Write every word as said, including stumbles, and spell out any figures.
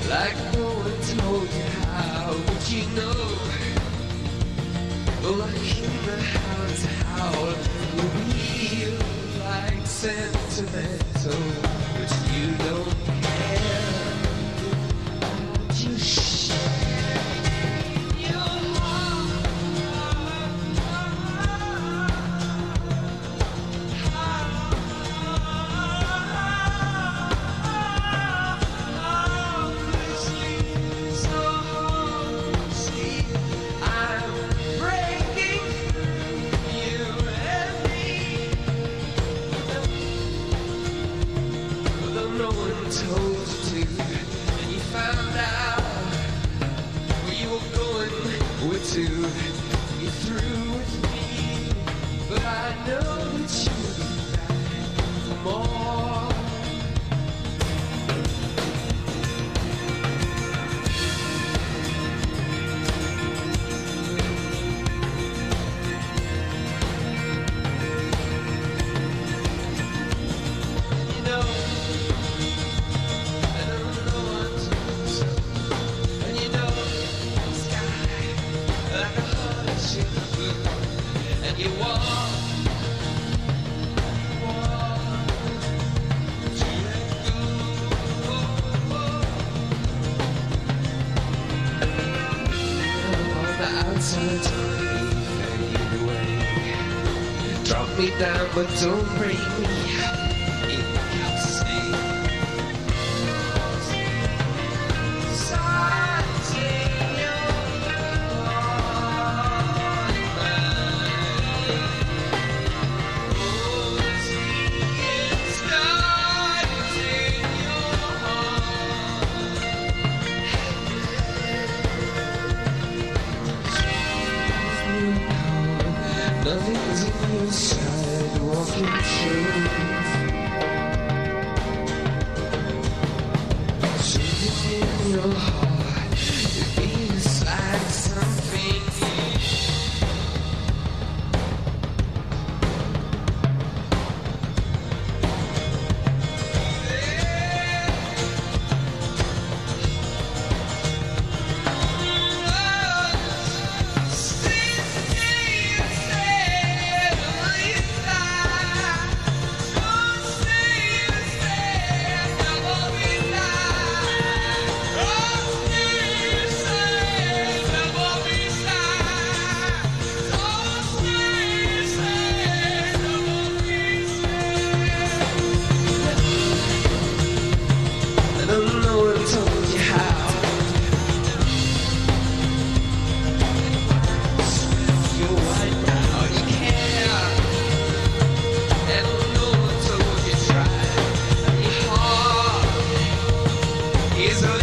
like no one told you how. But you know, like in the house howl, you feel like sentimental, but you don't care. You share your heart. Told you to, and you found out where you were going, where to. You're through with me, but I know that you'll be back for more. You know, and you walk, walk to go. On the outside, fade away. Drop me down, but don't break me. You can stay. Nothing's in your side, walking through. Something in your heart, it feels like something new. Is a